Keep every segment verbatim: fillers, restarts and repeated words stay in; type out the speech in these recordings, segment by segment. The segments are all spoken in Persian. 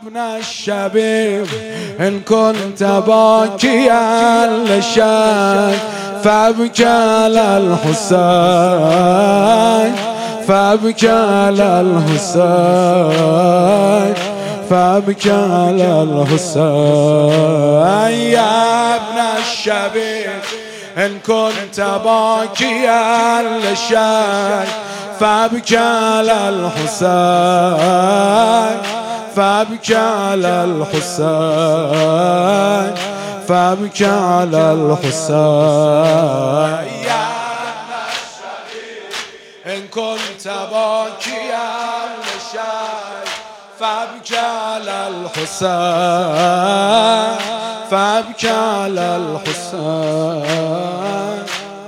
ابن الشبيب إن كنت باكيا للشيخ فابكي على الحسين فابكي على الحسين فابكي على الحسين يا ابن الشبيب إن كنت باكيا للشيخ فابكي على الحسين فابكي على الحسين فابكي على الحسين يا ابن الشبيب إن كنت باكيا للشيخ فابكي على الحسين فابكي على الحسين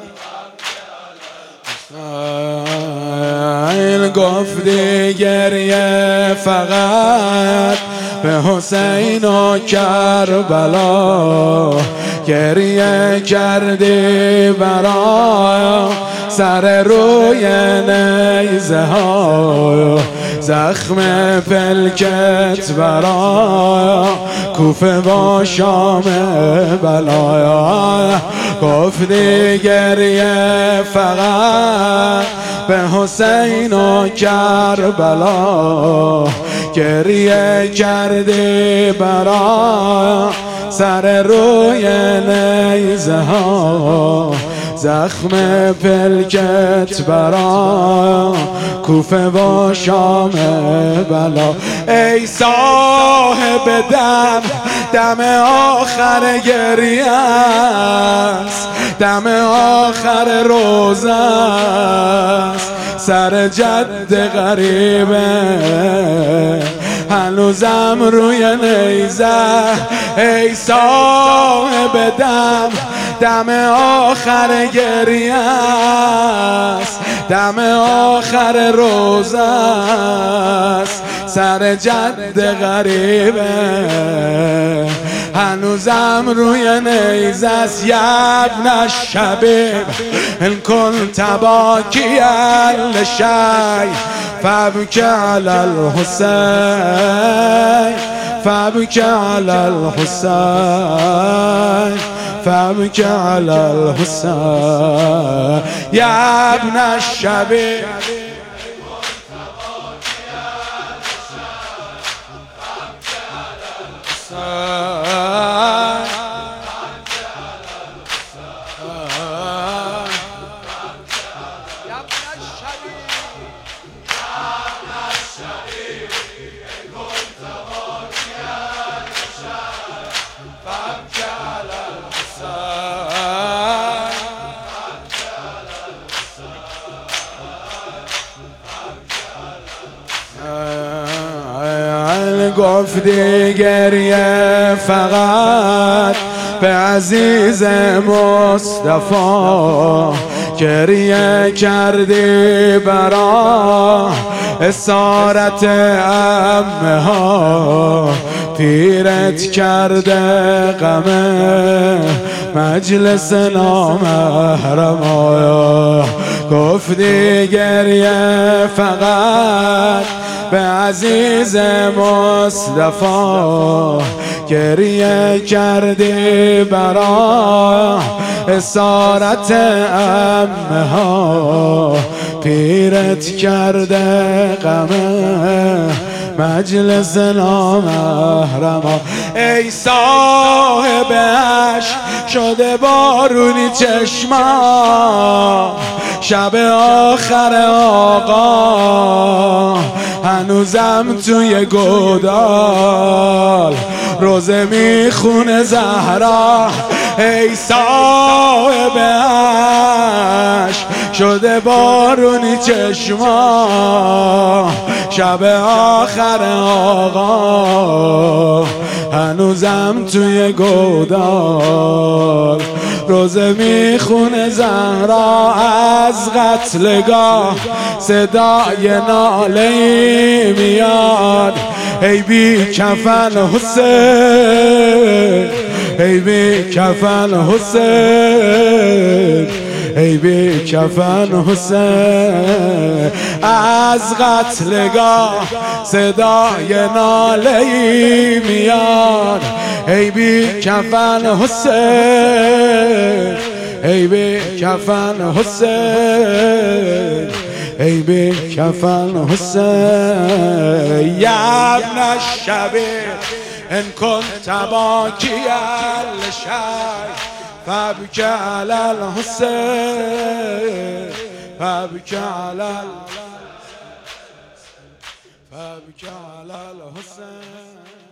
گفتی گریه فقط به حسین و کربلا گریه کردی برای سر روی نیزه ها زخم پلکت برای کوفه و شام بلایا گفتی گریه فقط به حسین و کربلا گریه کردی برای سر روی نیزه ها زخم پلکت برای کوفه و شام بلا ای صاحب دم دم آخر گریه است دم آخر روزه است سر جد غریبه هنوزم روی نیزه ای صاحب دم دم آخر گریه است دم آخر روزه است سر جد غریبه هنوزم روی نیزه است یا ابن الشبیب إن كنت باكيا للشيخ فابكي على الحسين فابكي على الحسين فابكي على الحسين يا ابن الشبيب گفتی گریه فقط به عزیز مصطفی گریه کردی برا اسارت عمه ها پیرت کرده غمه مجلس نامحرم گفتی گریه فقط به عزیز مصطفی گریه کردی برا اسارت عمه ها پیرت کرده غمه مجلس نامحرم ای صاحب عشق شده بارونی چشما شب آخر آقا هنوزم توی گودال روزه میخونه زهرا ای صاحب عشق شده بارونی چشما شب آخر آقا هنوزم توی گودال روزه میخونه زهرا از قتلگاه صدای ناله میاد ای بی کفن حسین ای بی کفن حسین ای بی کفن حسین. از قتلگاه صدای ناله ای میاد، ای بی کفن حسین، ای بی کفن حسین، ای بی کفن حسین. یا ابن الشبیب ان كنت باكيا لشيء فابكي على الحسين، فابكي على فابكي على الحسين.